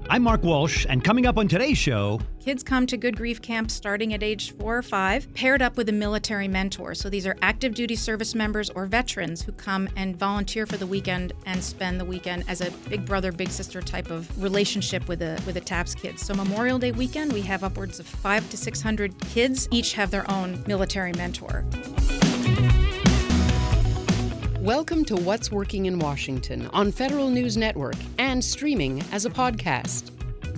I'm Mark Walsh, and coming up on today's show... Kids come to Good Grief Camp starting at age 4 or 5, paired up with a military mentor. So these are active duty service members or veterans who come and volunteer for the weekend and spend the weekend as a big brother, big sister type of relationship with the TAPS kids. So Memorial Day weekend, we have upwards of 500 to 600 kids. Each have their own military mentor. Welcome to What's Working in Washington on Federal News Network and streaming as a podcast.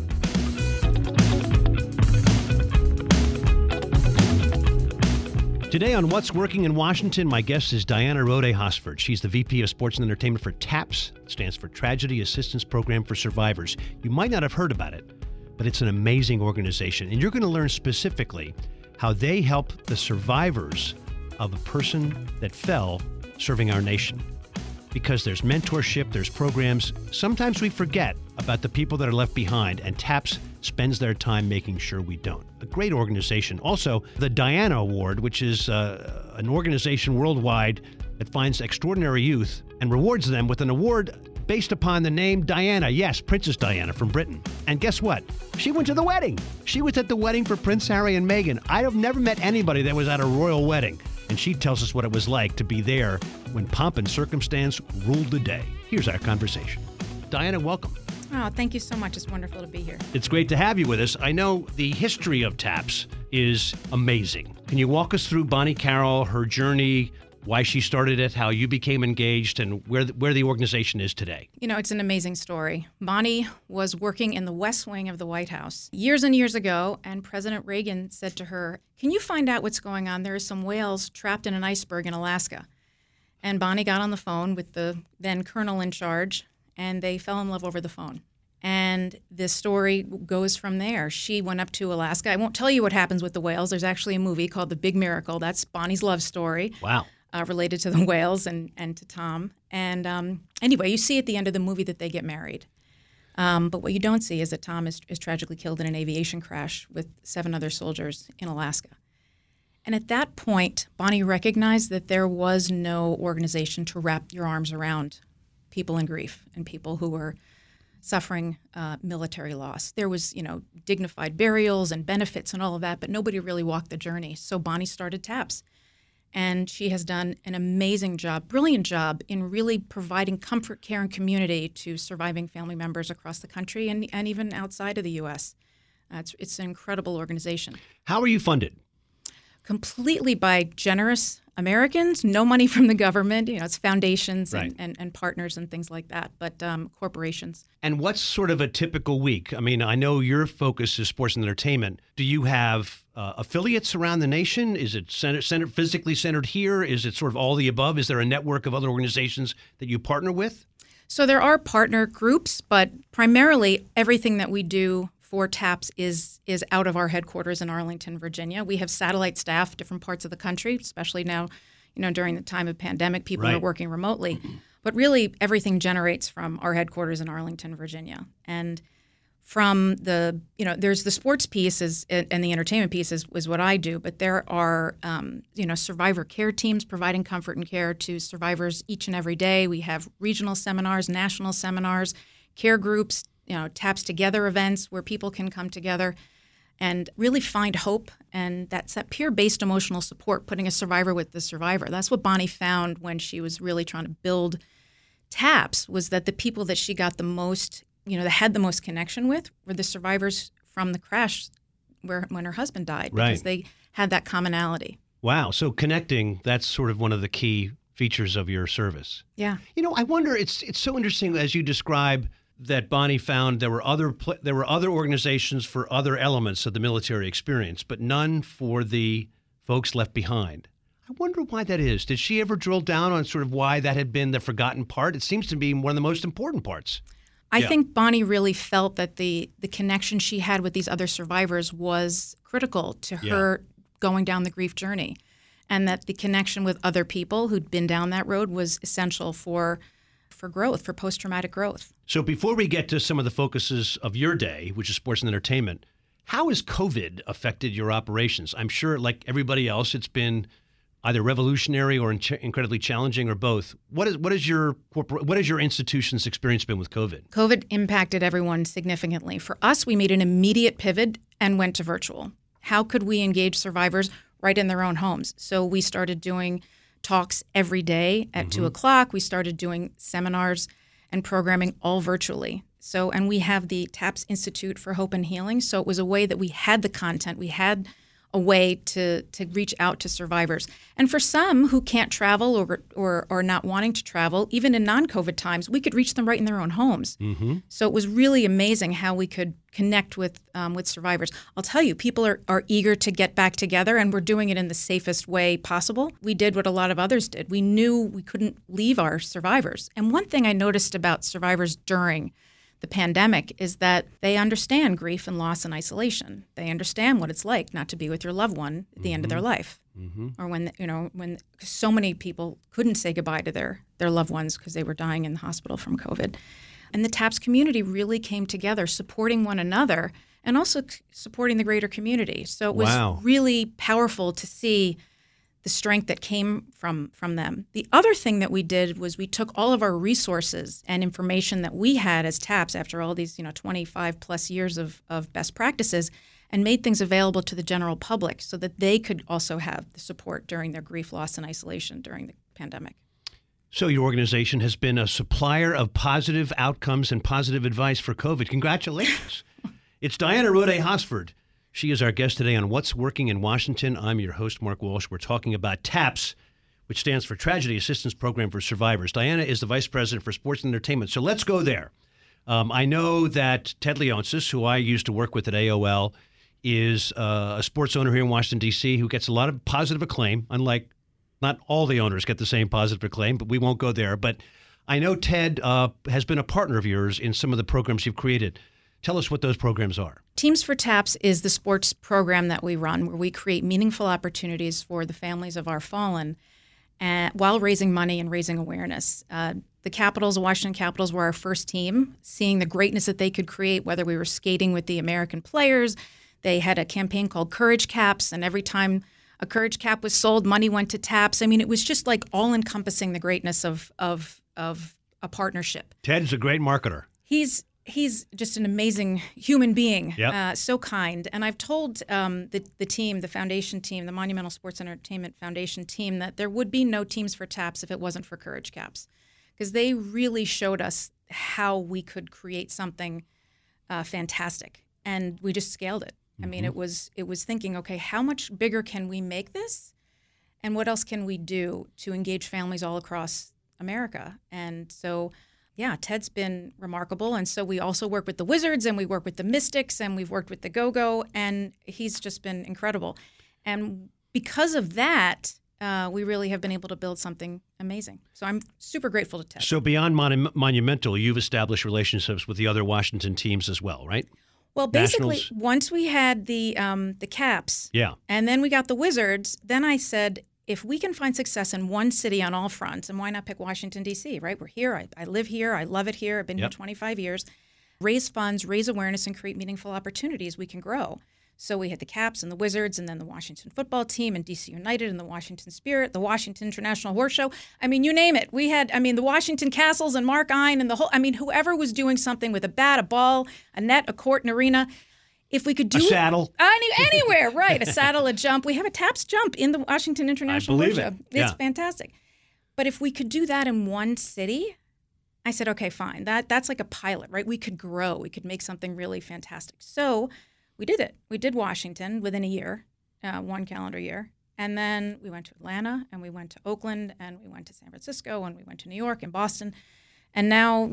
Today on What's Working in Washington, my guest is Diana Rode-Hosford. She's the VP of Sports and Entertainment for TAPS. It stands for Tragedy Assistance Program for Survivors. You might not have heard about it, but it's an amazing organization. And you're going to learn specifically how they help the survivors of a person that fell serving our nation. Because there's mentorship, there's programs. Sometimes we forget about the people that are left behind, and TAPS spends their time making sure we don't. A great organization. Also, the Diana Award, which is an organization worldwide that finds extraordinary youth and rewards them with an award based upon the name Diana. Yes, Princess Diana from Britain. And guess what? She went to the wedding. She was at the wedding for Prince Harry and Meghan. I've never met anybody that was at a royal wedding. And she tells us what it was like to be there when pomp and circumstance ruled the day. Here's our conversation. Diana, welcome. Oh, thank you so much. It's wonderful to be here. It's great to have you with us. I know the history of TAPS is amazing. Can you walk us through Bonnie Carroll, her journey, why she started it, how you became engaged, and where the organization is today? You know, it's an amazing story. Bonnie was working in the West Wing of the White House years and years ago, and President Reagan said to her, "Can you find out what's going on? There are some whales trapped in an iceberg in Alaska." And Bonnie got on the phone with the then colonel in charge, and they fell in love over the phone. And this story goes from there. She went up to Alaska. I won't tell you what happens with the whales. There's actually a movie called The Big Miracle. That's Bonnie's love story. Wow. Related to the whales and to Tom. And anyway, you see at the end of the movie that they get married. But what you don't see is that Tom is tragically killed in an aviation crash with 7 other soldiers in Alaska. And at that point, Bonnie recognized that there was no organization to wrap your arms around people in grief and people who were suffering military loss. There was, dignified burials and benefits and all of that, but nobody really walked the journey. So Bonnie started TAPS. And she has done an amazing job, brilliant job in really providing comfort, care, and community to surviving family members across the country and even outside of the U.S. It's an incredible organization. How are you funded? Completely by generous Americans, no money from the government. It's foundations Right. and partners and things like that, but corporations. And what's sort of a typical week? I mean, I know your focus is sports and entertainment. Do you have affiliates around the nation? Is it physically centered here? Is it sort of all the above? Is there a network of other organizations that you partner with? So there are partner groups, but primarily everything that we do for TAPS is out of our headquarters in Arlington, Virginia. We have satellite staff, different parts of the country, especially now, during the time of pandemic, people Right. are working remotely. But really, everything generates from our headquarters in Arlington, Virginia. And from there's the sports piece and the entertainment piece is what I do, but there are, survivor care teams providing comfort and care to survivors each and every day. We have regional seminars, national seminars, care groups, TAPS Together events where people can come together and really find hope. And that's that peer-based emotional support, putting a survivor with the survivor. That's what Bonnie found when she was really trying to build TAPS, was that the people that she got the most, that had the most connection with were the survivors from the crash when her husband died, because they had that commonality. Wow. So connecting, that's sort of one of the key features of your service. Yeah. I wonder, it's so interesting as you describe that Bonnie found there were other organizations for other elements of the military experience, but none for the folks left behind. I wonder why that is. Did she ever drill down on sort of why that had been the forgotten part? It seems to be one of the most important parts. I think Bonnie really felt that the connection she had with these other survivors was critical to her going down the grief journey, and that the connection with other people who'd been down that road was essential for growth, for post-traumatic growth. So before we get to some of the focuses of your day, which is sports and entertainment, how has COVID affected your operations? I'm sure, like everybody else, it's been either revolutionary or incredibly challenging, or both. What is your institution's experience been with COVID? COVID impacted everyone significantly. For us, we made an immediate pivot and went to virtual. How could we engage survivors right in their own homes? So we started doing talks every day at 2 o'clock. We started doing seminars and programming all virtually. So, and we have the TAPS Institute for Hope and Healing. So it was a way that we had the content. We had a way to reach out to survivors. And for some who can't travel or are not wanting to travel, even in non-COVID times, we could reach them right in their own homes. So it was really amazing how we could connect with survivors. I'll tell you, people are eager to get back together, and we're doing it in the safest way possible. We did what a lot of others did. We knew we couldn't leave our survivors. And one thing I noticed about survivors during the pandemic is that they understand grief and loss and isolation. They understand what it's like not to be with your loved one at the end of their life, or when so many people couldn't say goodbye to their loved ones because they were dying in the hospital from COVID. And the TAPS community really came together, supporting one another and also supporting the greater community. So it was really powerful to see the strength that came from them. The other thing that we did was we took all of our resources and information that we had as TAPS after all these 25 plus years of best practices and made things available to the general public so that they could also have the support during their grief, loss, and isolation during the pandemic. So your organization has been a supplier of positive outcomes and positive advice for COVID. Congratulations. It's Diana Rodé-Hosford. She is our guest today on What's Working in Washington. I'm your host, Mark Walsh. We're talking about TAPS, which stands for Tragedy Assistance Program for Survivors. Diana is the Vice President for Sports and Entertainment. So let's go there. I know that Ted Leonsis, who I used to work with at AOL, is a sports owner here in Washington, D.C., who gets a lot of positive acclaim, unlike not all the owners get the same positive acclaim, but we won't go there. But I know Ted has been a partner of yours in some of the programs you've created. Tell us what those programs are. Teams for TAPS is the sports program that we run where we create meaningful opportunities for the families of our fallen while raising money and raising awareness. The Capitals, the Washington Capitals, were our first team, seeing the greatness that they could create, whether we were skating with the American players. They had a campaign called Courage Caps, and every time a Courage Cap was sold, money went to TAPS. I mean, it was just like all-encompassing the greatness of a partnership. Ted's a great marketer. He's just an amazing human being, Yep. So kind. And I've told the team, the foundation team, the Monumental Sports Entertainment Foundation team, that there would be no Teams for TAPS if it wasn't for Courage Caps, because they really showed us how we could create something fantastic, and we just scaled it. I mean, it was thinking, okay, how much bigger can we make this, and what else can we do to engage families all across America? And so, yeah, Ted's been remarkable. And so we also work with the Wizards, and we work with the Mystics, and we've worked with the Go-Go, and he's just been incredible. And because of that, we really have been able to build something amazing. So I'm super grateful to Ted. So beyond Monumental, you've established relationships with the other Washington teams as well, right? Well, basically, Nationals. Once we had the Caps, Yeah. and then we got the Wizards, then I said, if we can find success in one city on all fronts, and why not pick Washington, D.C., right? We're here. I live here. I love it here. I've been here 25 years. Raise funds, raise awareness, and create meaningful opportunities, we can grow. So we had the Caps and the Wizards, and then the Washington football team, and D.C. United, and the Washington Spirit, the Washington International Horse Show. I mean, you name it. We had, the Washington Castles and Mark Ein and whoever was doing something with a bat, a ball, a net, a court, an arena. If we could do a saddle. Anywhere, right? A saddle, a jump. We have a TAPS jump in the Washington International Horse Show. It's fantastic. But if we could do that in one city, I said, okay, fine. That's like a pilot, right? We could grow. We could make something really fantastic. So we did it. We did Washington within a year, 1 calendar year. And then we went to Atlanta, and we went to Oakland, and we went to San Francisco, and we went to New York and Boston. And now,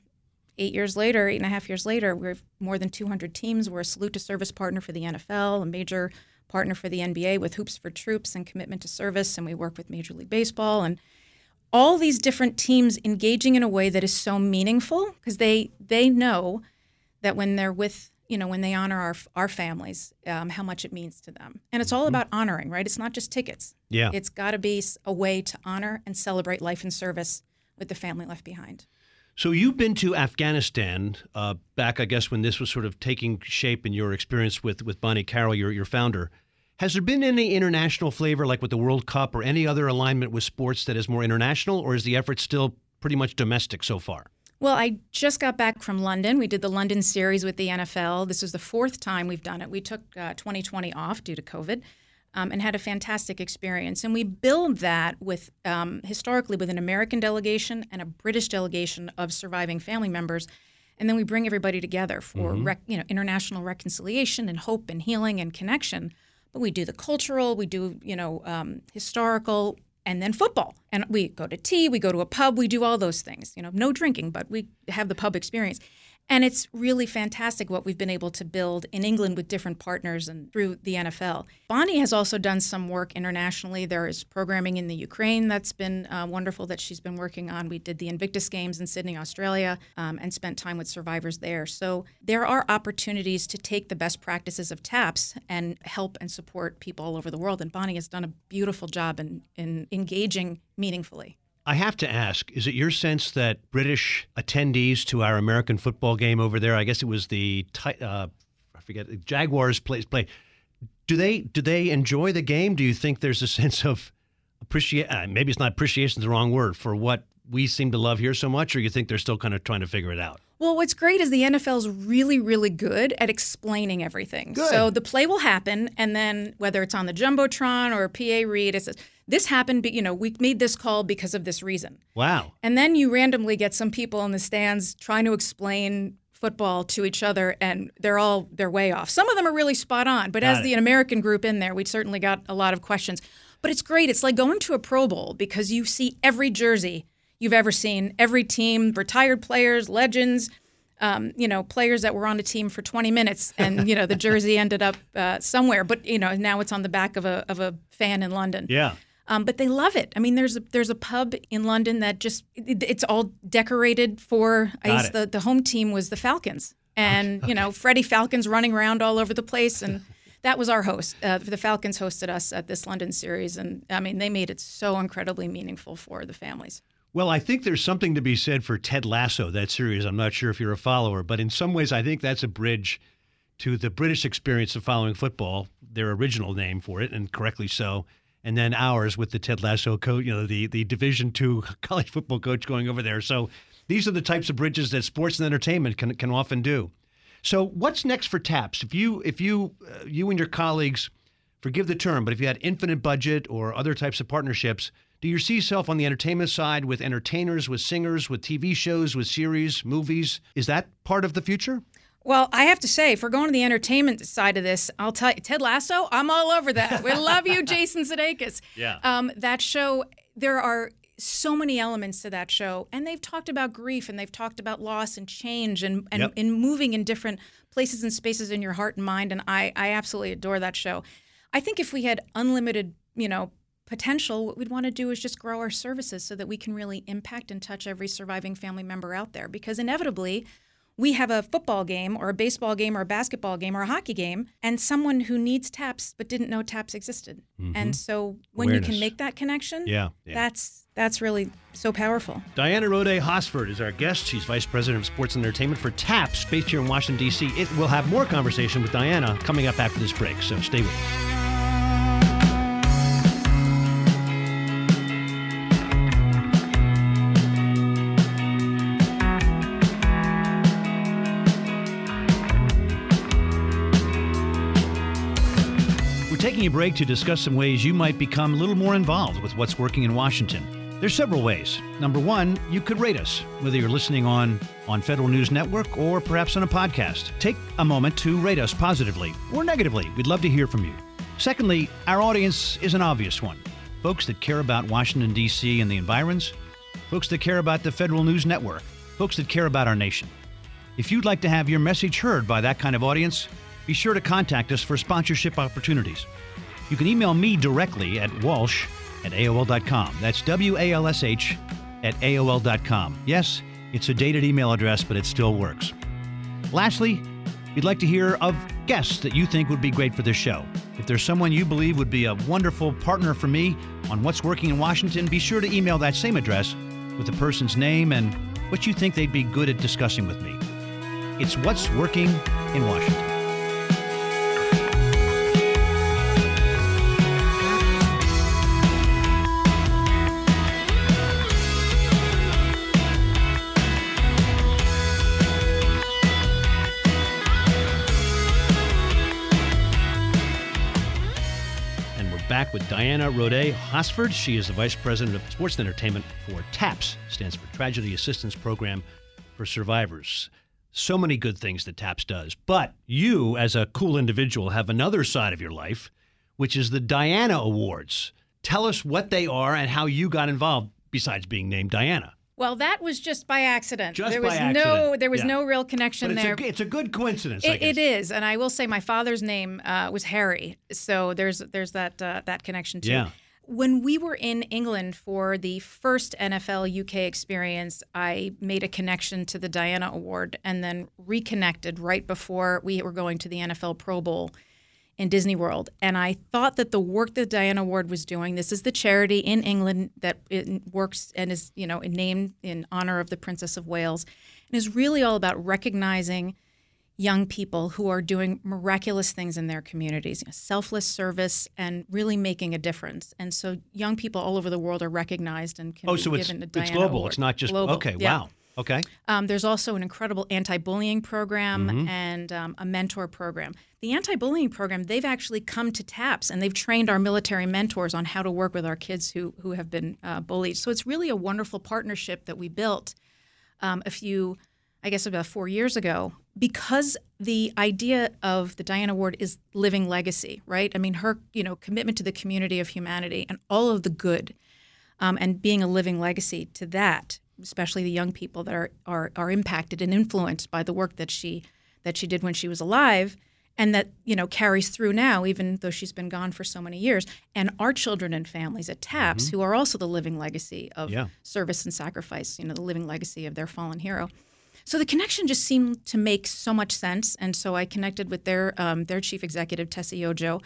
8.5 years later, we're more than 200 teams. We're a salute to service partner for the NFL, a major partner for the NBA with Hoops for Troops and Commitment to Service, and we work with Major League Baseball. And all these different teams engaging in a way that is so meaningful, because they know that when they're with, when they honor our families, how much it means to them. And it's all about honoring, right? It's not just tickets. Yeah. It's got to be a way to honor and celebrate life and service with the family left behind. So you've been to Afghanistan back, I guess, when this was sort of taking shape in your experience with Bonnie Carroll, your founder. Has there been any international flavor, like with the World Cup or any other alignment with sports that is more international, or is the effort still pretty much domestic so far? Well, I just got back from London. We did the London series with the NFL. This was the fourth time we've done it. We took 2020 off due to COVID and had a fantastic experience. And we build that with historically with an American delegation and a British delegation of surviving family members. And then we bring everybody together for international reconciliation and hope and healing and connection. But we do the cultural, we do historical, and then football. And we go to tea, we go to a pub, we do all those things. No drinking, but we have the pub experience. And it's really fantastic what we've been able to build in England with different partners and through the NFL. Bonnie has also done some work internationally. There is programming in the Ukraine that's been wonderful that she's been working on. We did the Invictus Games in Sydney, Australia, and spent time with survivors there. So there are opportunities to take the best practices of TAPS and help and support people all over the world. And Bonnie has done a beautiful job in engaging meaningfully. I have to ask, is it your sense that British attendees to our American football game over there, I guess it was the Jaguars play. Do they enjoy the game? Do you think there's a sense of maybe it's not appreciation is the wrong word, for what we seem to love here so much, or you think they're still kind of trying to figure it out? Well, what's great is the NFL's really, really good at explaining everything. Good. So the play will happen, and then whether it's on the Jumbotron or PA read, it says, this happened, we made this call because of this reason. Wow. And then you randomly get some people in the stands trying to explain football to each other, and they're way off. Some of them are really spot on, but as the American group in there, we certainly got a lot of questions. But it's great. It's like going to a Pro Bowl because you see every jersey you've ever seen, every team, retired players, legends, players that were on a team for 20 minutes and, the jersey ended up somewhere. But, now it's on the back of a fan in London. Yeah. But they love it. I mean, there's a pub in London that it's all decorated for, the home team was the Falcons. And, Freddie Falcons running around all over the place. And that was our host. The Falcons hosted us at this London series. And, I mean, they made it so incredibly meaningful for the families. Well, I think there's something to be said for Ted Lasso, that series. I'm not sure if you're a follower, but in some ways I think that's a bridge to the British experience of following football, their original name for it, and correctly so, and then ours with the Ted Lasso coach, the Division II college football coach going over there. So these are the types of bridges that sports and entertainment can often do. So what's next for TAPS? If you and your colleagues, forgive the term, but if you had infinite budget or other types of partnerships, do you see yourself on the entertainment side with entertainers, with singers, with TV shows, with series, movies? Is that part of the future? Well, I have to say, if we're going to the entertainment side of this, I'll tell you, Ted Lasso, I'm all over that. We love you, Jason Sudeikis. Yeah. That show, there are so many elements to that show, and they've talked about grief, and they've talked about loss and change, and moving in different places and spaces in your heart and mind, and I absolutely adore that show. I think if we had unlimited, potential, what we'd want to do is just grow our services so that we can really impact and touch every surviving family member out there, because inevitably we have a football game or a baseball game or a basketball game or a hockey game and someone who needs TAPS but didn't know TAPS existed. Mm-hmm. And so when you can make that connection, that's really so powerful. Diana Rode Hosford is our guest. She's Vice President of Sports and Entertainment for TAPS, based here in Washington, D.C. We'll have more conversation with Diana coming up after this break, so stay with us. Taking a break to discuss some ways you might become a little more involved with what's working in Washington. There's several ways. Number one, you could rate us, whether you're listening on Federal News Network or perhaps on a podcast. Take a moment to rate us positively or negatively. We'd love to hear from you. Secondly, our audience is an obvious one. Folks that care about Washington, D.C. and the environs, folks that care about the Federal News Network, folks that care about our nation. If you'd like to have your message heard by that kind of audience, be sure to contact us for sponsorship opportunities. You can email me directly at walsh@aol.com. That's WALSH@AOL.com. Yes, it's a dated email address, but it still works. Lastly, we'd like to hear of guests that you think would be great for this show. If there's someone you believe would be a wonderful partner for me on What's Working in Washington, be sure to email that same address with the person's name and what you think they'd be good at discussing with me. It's What's Working in Washington. back with Diana Rode Hosford. She is the Vice President of Sports and Entertainment for TAPS, stands for Tragedy Assistance Program for Survivors. So many good things that TAPS does. But you, as a cool individual, have another side of your life, which is the Diana Awards. Tell us what they are and how you got involved, besides being named Diana. Well, that was just by accident. There was no real connection there. It's a good coincidence. It is, and I will say my father's name was Harry, so there's that connection too. Yeah. When we were in England for the first NFL UK experience, I made a connection to the Diana Award and then reconnected right before we were going to the NFL Pro Bowl in Disney World. And I thought that the work that Diana Award was doing, this is the charity in England that it works and is, named in honor of the Princess of Wales, and is really all about recognizing young people who are doing miraculous things in their communities, selfless service and really making a difference. And so young people all over the world are recognized and can be given a Diana it's global. Award. It's not just global. Okay. Yeah. Wow. Okay. There's also an incredible anti-bullying program and a mentor program. The anti-bullying program, they've actually come to TAPS and they've trained our military mentors on how to work with our kids who have been bullied. So it's really a wonderful partnership that we built about 4 years ago, because the idea of the Diana Award is living legacy, right? I mean, her commitment to the community of humanity and all of the good, and being a living legacy to that, especially the young people that are impacted and influenced by the work that she did when she was alive, and that carries through now, even though she's been gone for so many years. And our children and families at TAPS, who are also the living legacy of service and sacrifice, the living legacy of their fallen hero. So the connection just seemed to make so much sense, and so I connected with their chief executive, Tessie Ojo,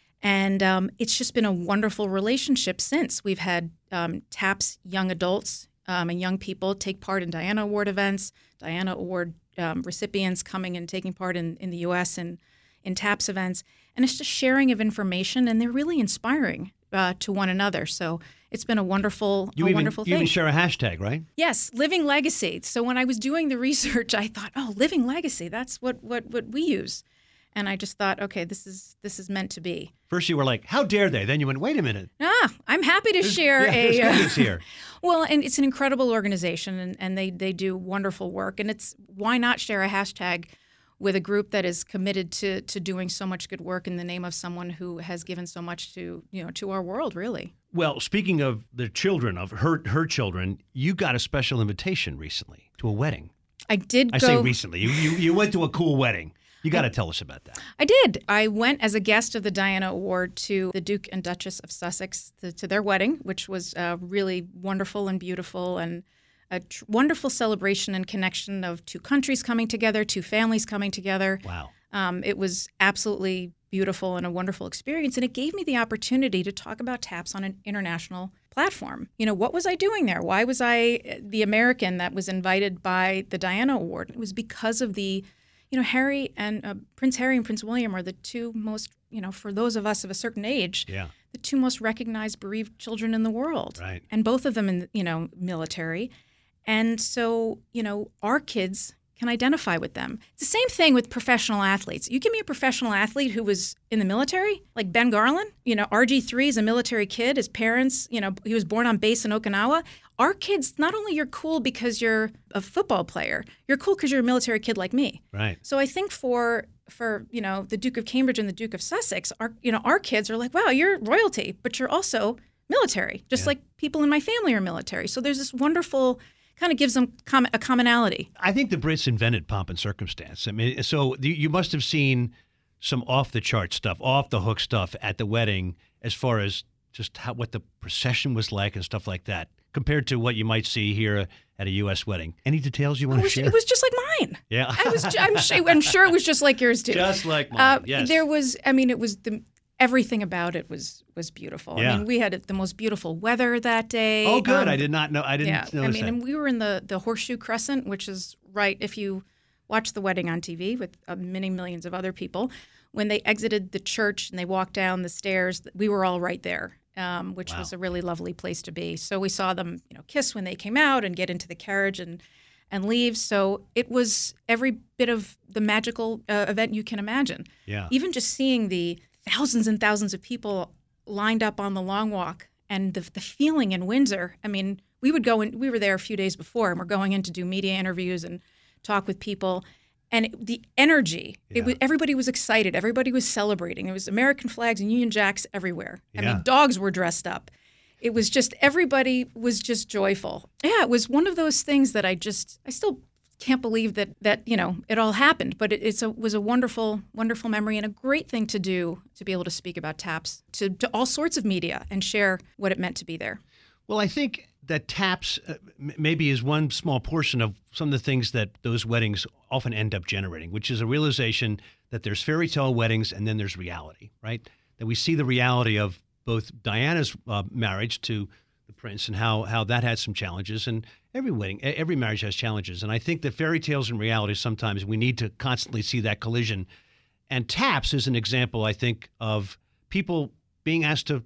and it's just been a wonderful relationship since. We've had TAPS young adults and young people take part in Diana Award events, Diana Award recipients coming and taking part in the U.S. and in TAPS events, and it's just sharing of information, and they're really inspiring to one another. So it's been a wonderful thing. You even share a hashtag, right? Yes, Living Legacy. So when I was doing the research, I thought, Living Legacy, that's what we use. And I just thought, okay, this is meant to be. First you were like, how dare they? Then you went, wait a minute. I'm happy to share there's goodness here. Well, and it's an incredible organization, and they do wonderful work. And it's why not share a hashtag with a group that is committed to doing so much good work in the name of someone who has given so much to our world, really. Well, speaking of the children, of her children, you got a special invitation recently to a wedding. I did. I say recently. You went to a cool wedding. You got to tell us about that. I did. I went as a guest of the Diana Award to the Duke and Duchess of Sussex to their wedding, which was really wonderful and beautiful, and a wonderful celebration and connection of two countries coming together, two families coming together. Wow. It was absolutely beautiful and a wonderful experience, and it gave me the opportunity to talk about TAPS on an international platform. What was I doing there? Why was I the American that was invited by the Diana Award? It was because of the Harry and Prince Harry and Prince William are the two most, for those of us of a certain age, the two most recognized bereaved children in the world. Right. And both of them in, military. And so, our kids can identify with them. It's the same thing with professional athletes. You give me a professional athlete who was in the military, like Ben Garland, RG3 is a military kid. His parents, he was born on base in Okinawa. Our kids, not only you're cool because you're a football player, you're cool because you're a military kid like me. Right. So I think for the Duke of Cambridge and the Duke of Sussex, our kids are like, wow, you're royalty, but you're also military, just like people in my family are military. So there's this wonderful kind of gives them a commonality. I think the Brits invented pomp and circumstance. I mean, so you must have seen some off-the-chart stuff, off-the-hook stuff at the wedding as far as just what the procession was like and stuff like that, compared to what you might see here at a U.S. wedding. Any details you want to share? It was just like mine. Yeah. I'm sure it was just like yours, too. Just like mine, yes. Everything about it was beautiful. Yeah. I mean, we had the most beautiful weather that day. Oh, good. I did not know. I didn't notice that. And we were in the Horseshoe Crescent, which is right if you watch the wedding on TV with many millions of other people. When they exited the church and they walked down the stairs, we were all right there, which was a really lovely place to be. So we saw them, kiss when they came out and get into the carriage and leave. So it was every bit of the magical event you can imagine. Yeah. Even just seeing the thousands and thousands of people lined up on the long walk, and the feeling in Windsor. I mean, we were there a few days before, and we're going in to do media interviews and talk with people. And the energy, everybody was excited. Everybody was celebrating. There was American flags and Union Jacks everywhere. I mean, dogs were dressed up. It was just, everybody was just joyful. Yeah, it was one of those things that I still can't believe that it all happened. But it was a wonderful, wonderful memory and a great thing to do, to be able to speak about TAPS to all sorts of media and share what it meant to be there. Well, I think that TAPS maybe is one small portion of some of the things that those weddings often end up generating, which is a realization that there's fairy tale weddings and then there's reality, right? That we see the reality of both Diana's marriage to the prince and how that had some challenges, and every marriage has challenges. And I think that fairy tales and reality, sometimes we need to constantly see that collision. And TAPS is an example, I think, of people being asked to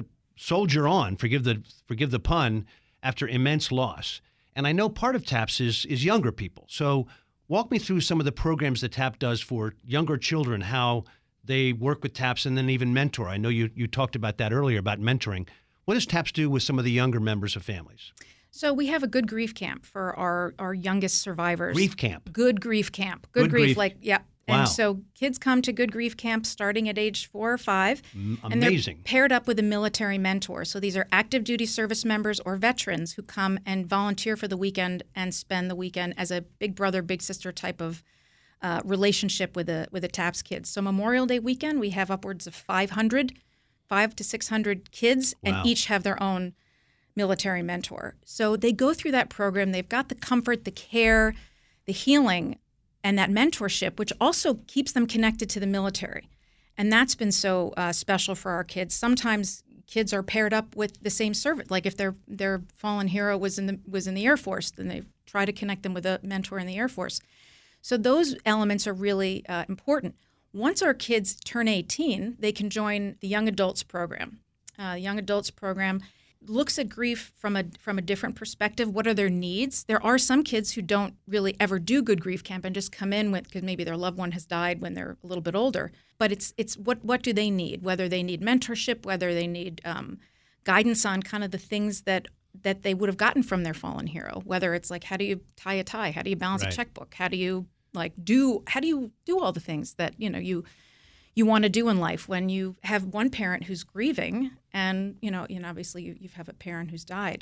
soldier on, forgive the pun, after immense loss. And I know part of TAPS is younger people. So walk me through some of the programs that TAPS does for younger children, how they work with TAPS and then even mentor. I know you talked about that earlier, about mentoring. What does TAPS do with some of the younger members of families? So we have a Good Grief Camp for our youngest survivors. Grief Camp? Good Grief Camp. Good grief. Yeah. Wow. And so kids come to Good Grief Camp starting at age 4 or 5. Amazing. And they're paired up with a military mentor. So these are active duty service members or veterans who come and volunteer for the weekend and spend the weekend as a big brother, big sister type of relationship with the TAPS kids. So Memorial Day weekend, we have upwards of 500 to 600 kids, and each have their own military mentor. So they go through that program. They've got the comfort, the care, the healing, and that mentorship, which also keeps them connected to the military. And that's been so special for our kids. Sometimes kids are paired up with the same service. Like if their fallen hero was in the Air Force, then they try to connect them with a mentor in the Air Force. So those elements are really important. Once our kids turn 18, they can join the Young Adults program. The Young Adults program looks at grief from a different perspective. What are their needs? There are some kids who don't really ever do Good Grief Camp and just come in because maybe their loved one has died when they're a little bit older. But it's what do they need? Whether they need mentorship, whether they need guidance on kind of the things that they would have gotten from their fallen hero. Whether it's like, how do you tie a tie? How do you balance a checkbook? How do you do all the things that you want to do in life when you have one parent who's grieving and obviously you have a parent who's died.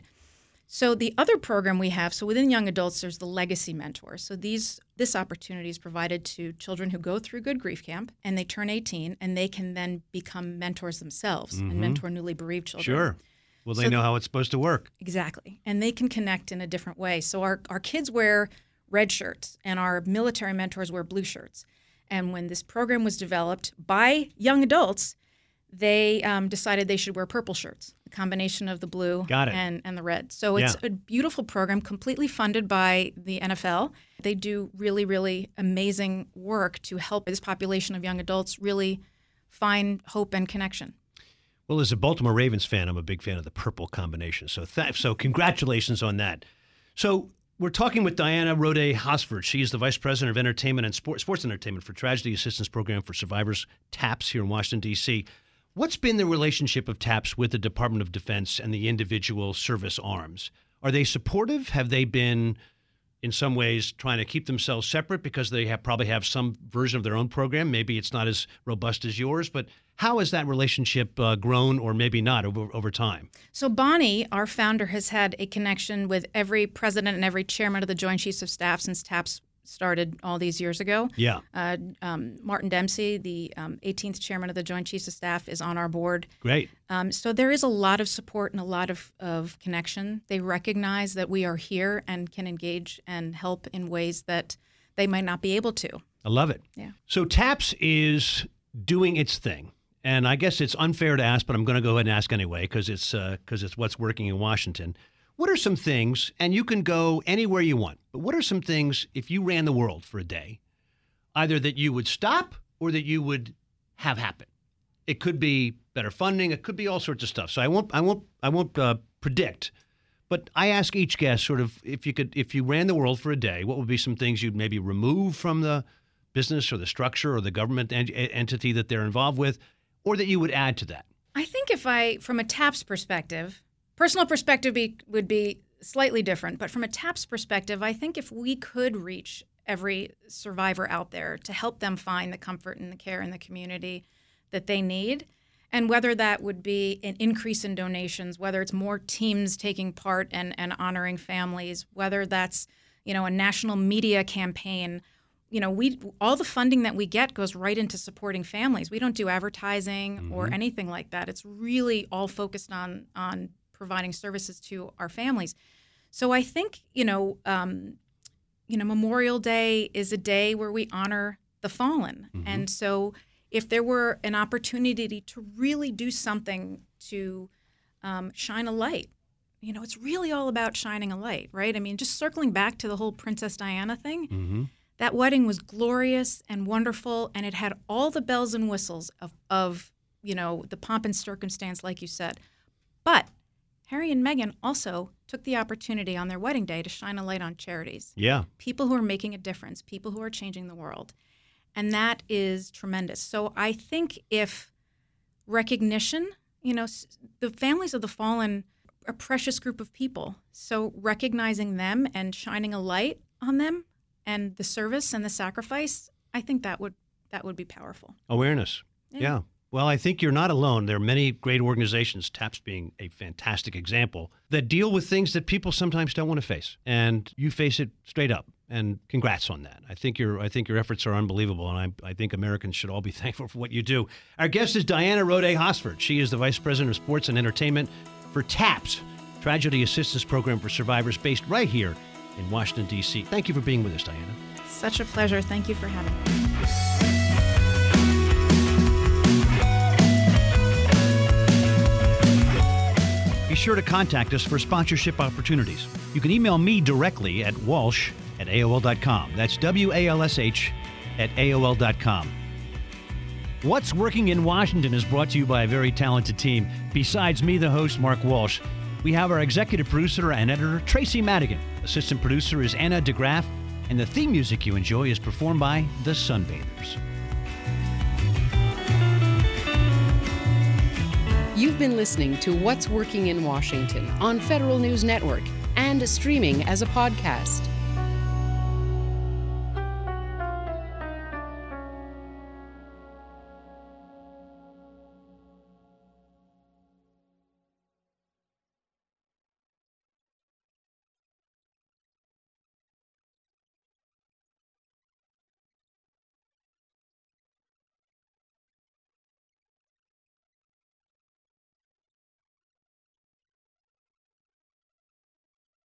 So the other program we have, so within Young Adults, there's the Legacy Mentor. So this opportunity is provided to children who go through Good Grief Camp and they turn 18 and they can then become mentors themselves and mentor newly bereaved children. Sure. Well, they know how it's supposed to work. Exactly. And they can connect in a different way. So our kids wear red shirts and our military mentors wear blue shirts. And when this program was developed by Young Adults, they decided they should wear purple shirts, a combination of the blue and the red. So it's a beautiful program, completely funded by the NFL. They do really, really amazing work to help this population of young adults really find hope and connection. Well, as a Baltimore Ravens fan, I'm a big fan of the purple combination. So congratulations on that. So we're talking with Diana Roday Hosford. She is the Vice President of Entertainment and Sports Entertainment for Tragedy Assistance Program for Survivors, TAPS, here in Washington, D.C. What's been the relationship of TAPS with the Department of Defense and the individual service arms? Are they supportive? Have they been, in some ways, trying to keep themselves separate because they probably have some version of their own program? Maybe it's not as robust as yours, but how has that relationship grown, or maybe not, over time? So Bonnie, our founder, has had a connection with every president and every chairman of the Joint Chiefs of Staff since TAPS started all these years ago. Yeah. Martin Dempsey, the 18th chairman of the Joint Chiefs of Staff, is on our board. Great. So there is a lot of support and a lot of connection. They recognize that we are here and can engage and help in ways that they might not be able to. I love it. Yeah. So TAPS is doing its thing. And I guess it's unfair to ask, but I'm going to go ahead and ask anyway because it's what's working in Washington. What are some things, and you can go anywhere you want, but what are some things, if you ran the world for a day, either that you would stop or that you would have happen? It could be better funding. It could be all sorts of stuff. So I won't predict, but I ask each guest sort of if you ran the world for a day, what would be some things you'd maybe remove from the business or the structure or the government entity that they're involved with, or that you would add to that? I think from a TAPS perspective, personal perspective would be slightly different, but from a TAPS perspective, I think if we could reach every survivor out there to help them find the comfort and the care in the community that they need, and whether that would be an increase in donations, whether it's more teams taking part and honoring families, whether that's, a national media campaign, all the funding that we get goes right into supporting families. We don't do advertising or anything like that. It's really all focused on providing services to our families. So I think, Memorial Day is a day where we honor the fallen. And so if there were an opportunity to really do something to shine a light, it's really all about shining a light, right? I mean, just circling back to the whole Princess Diana thing, that wedding was glorious and wonderful, and it had all the bells and whistles of the pomp and circumstance, like you said. But Harry and Meghan also took the opportunity on their wedding day to shine a light on charities. Yeah. People who are making a difference, people who are changing the world. And that is tremendous. So I think if recognition, the families of the fallen are a precious group of people. So recognizing them and shining a light on them and the service and the sacrifice, I think that would be powerful. Awareness. Yeah. Well, I think you're not alone. There are many great organizations, TAPS being a fantastic example, that deal with things that people sometimes don't want to face. And you face it straight up. And congrats on that. I think your efforts are unbelievable, and I think Americans should all be thankful for what you do. Our guest is Diana Rodé-Hosford. She is the Vice President of Sports and Entertainment for TAPS, Tragedy Assistance Program for Survivors, based right here in Washington, D.C. Thank you for being with us, Diana. Such a pleasure. Thank you for having me. Be sure to contact us for sponsorship opportunities. You can email me directly at walsh@AOL.com. That's WALSH@AOL.com. What's Working in Washington is brought to you by a very talented team. Besides me, the host, Mark Walsh, we have our executive producer and editor, Tracy Madigan. Assistant producer is Anna DeGraff, and the theme music you enjoy is performed by the Sunbathers. You've been listening to What's Working in Washington on Federal News Network and streaming as a podcast.